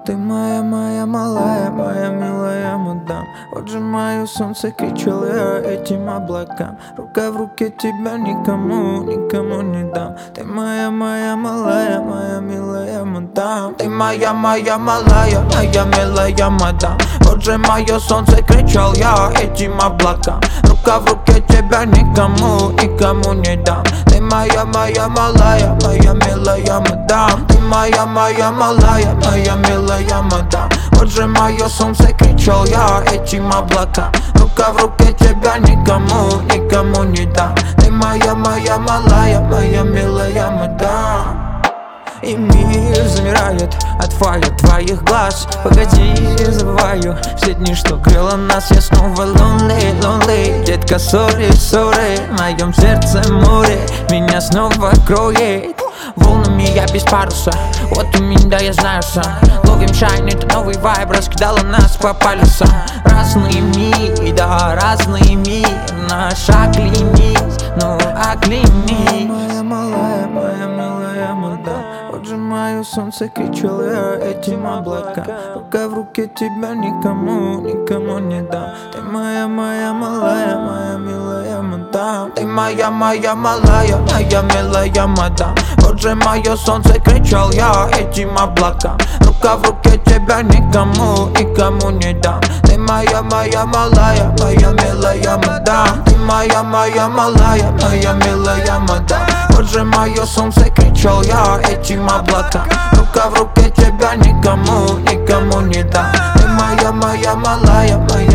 Ты моя малая, моя милая мадам. Вот же мое солнце, кричал я этим облакам. Рука в руке, тебя никому не дам. Ты моя малая, моя милая мадам. Ты моя малая, моя милая мадам. Вот же мое солнце, кричал я этим облакам. Рука в руке, тебя никому не дам. Ты моя малая, моя милая мадам. Ты моя малая, моя милая мадам. Вот же мое солнце, кричал я этим облакам. Рука в руке, тебя никому не дам. Ты моя малая, моя милая мадам. И мир замирает от фая твоих глаз. Погоди, забываю все дни, что крыло нас. Я снова lonely, детка, sorry в моем сердце море меня снова кроет волнами, я без паруса. Вот у меня, я знаю сам. Ловим шайн, это новый вайб, раскидала нас по полюсам. Разные миры, да, разные миры. Наш оглянись, ну оглянись. Моя малая, моя милая мадам. Вот же мое солнце, кричал я этим облакам. Рука в руке, тебя никому не дам. Ты моя малая, моя милая мадам. Ты моя малая, милая мадам. Вот же мое солнце, кричал я этим облакам. Рука в руке, тебя никому не дам. Ты моя малая, моя милая мадам. Ты моя малая, моя милая мадам. Вот же мое солнце, кричал я этим облакам. Рука в руке, тебя никому не дам. Ты моя малая, моя